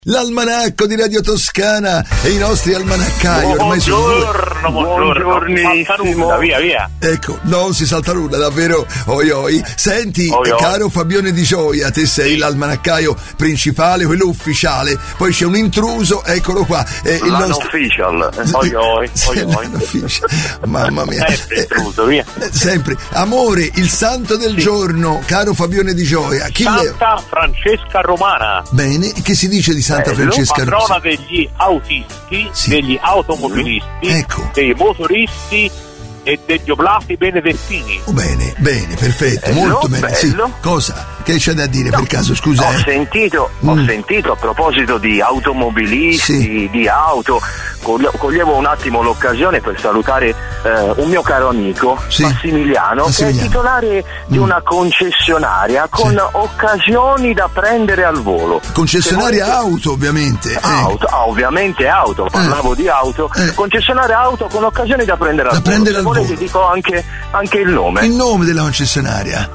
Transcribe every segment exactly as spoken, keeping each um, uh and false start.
L'almanacco di Radio Toscana e i nostri almanaccai ormai sono buongiorno, buongiorno, via via. Ecco, non si salta nulla, davvero. Oi oi. Senti, oi, oi. Caro Fabione Di Gioia, te sei sì. l'almanaccaio principale, quello ufficiale. Poi c'è un intruso, eccolo qua. Eh, il nostro official. Oi oi, oi, oi. Mamma mia. Sempre intruso, via. Sempre. Amore, il santo del sì. giorno, caro Fabione Di Gioia. Chi Santa le... Francesca Romana. Bene, che si dice di Santa Bello, Francesca Romana? Patrona degli autisti, sì. degli automobilisti, ecco. dei motoristi e degli oblati benedettini. Oh, bene, bene, perfetto, bello, molto bene. Sì. Cosa? Che c'è da dire, no, per caso, scusa? Ho eh? sentito, mm. ho sentito a proposito di automobilisti, sì. di auto, coglievo un attimo l'occasione per salutare eh, un mio caro amico, sì. Massimiliano, Massimiliano, che è titolare mm. di una concessionaria con sì. occasioni da prendere al volo. Concessionaria volete... auto, ovviamente. Auto, eh. ah, ovviamente auto, parlavo eh. di auto. Eh. Concessionaria auto con occasioni da prendere al da volo. Prendere al volete volo. dico anche, anche il nome. Il nome della concessionaria.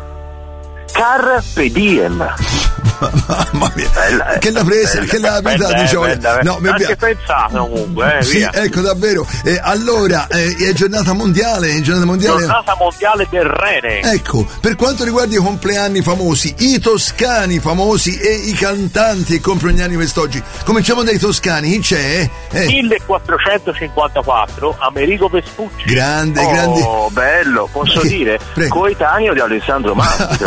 Carpe Diem. Mamma mia, bella, eh. che l'ha presa, bella, che l'ha abitata di Gioia. No, mi anche pensato comunque, eh, sì, via. ecco, davvero. Eh, allora, eh, è giornata mondiale, è giornata mondiale. Giornata mondiale del rene. Ecco, per quanto riguarda i compleanni famosi, i toscani famosi e i cantanti che compiono gli anni quest'oggi. Cominciamo dai toscani, chi c'è? Eh. millequattrocentocinquantaquattro, Amerigo Vespucci. Grande, oh, grande. Oh, bello, posso che, dire, prego. coetaneo di Alessandro Manzi.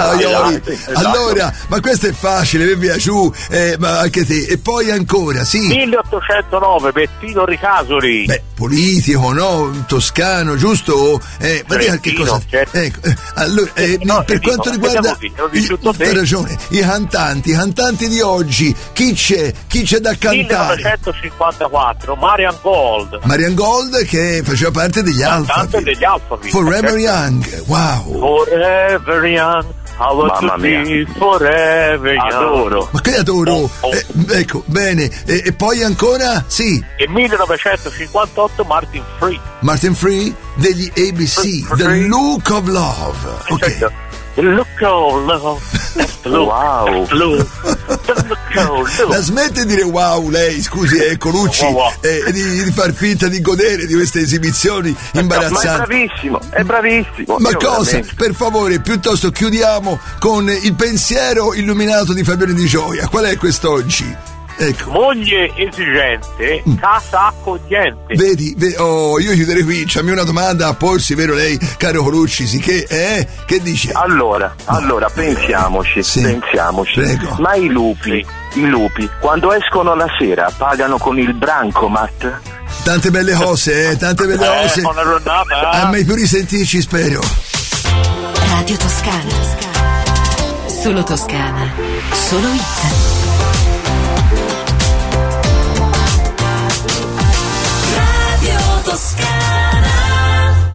Allora, ma questo è facile, via giù, eh, ma anche te. E poi ancora, sì. milleottocentonove, Bettino Ricasoli. Beh, politico, no? Toscano, giusto? Eh, ma dica che cosa. Certo. Ecco, eh, allora, eh, no, per dico, quanto riguarda. Hai ragione, i cantanti, i cantanti di oggi, chi c'è? Chi c'è da cantare? millenovecentocinquantaquattro, Marian Gold. Marian Gold che faceva parte degli Alphaville. degli Alphaville. Forever certo. Young, wow. Forever Young. Mamma mia, forever young. Adoro. Ma che adoro? Oh, oh. Eh, ecco, bene. E, e poi ancora? Sì. E millenovecentocinquantotto Martin Free. Martin Free degli A B C, Free. The Look of Love. Ok. Certo. The look of love. Look, wow. Look. The look of love. La smette di dire wow lei, scusi, eh, Colucci, wow, wow. Eh, di, di far finta di godere di queste esibizioni imbarazzanti. Ma è bravissimo, è bravissimo. Ma Io cosa? veramente. Per favore, piuttosto chiudiamo con il pensiero illuminato di Fabione Di Gioia. Qual è quest'oggi? Ecco. Moglie esigente, casa accogliente. Vedi, vedi, oh, io chiuderei qui. C'è una domanda a porsi, vero lei, caro Colucci? Sì, che, eh? Che dice? Allora, no. allora, pensiamoci, sì. pensiamoci. Prego. Ma i lupi, sì. i lupi, quando escono la sera, pagano con il Brancomat? Tante belle cose, eh, tante belle eh, cose. Buona giornata. A mai più risentirci, spero. Radio Toscana. Solo Toscana. Solo hit.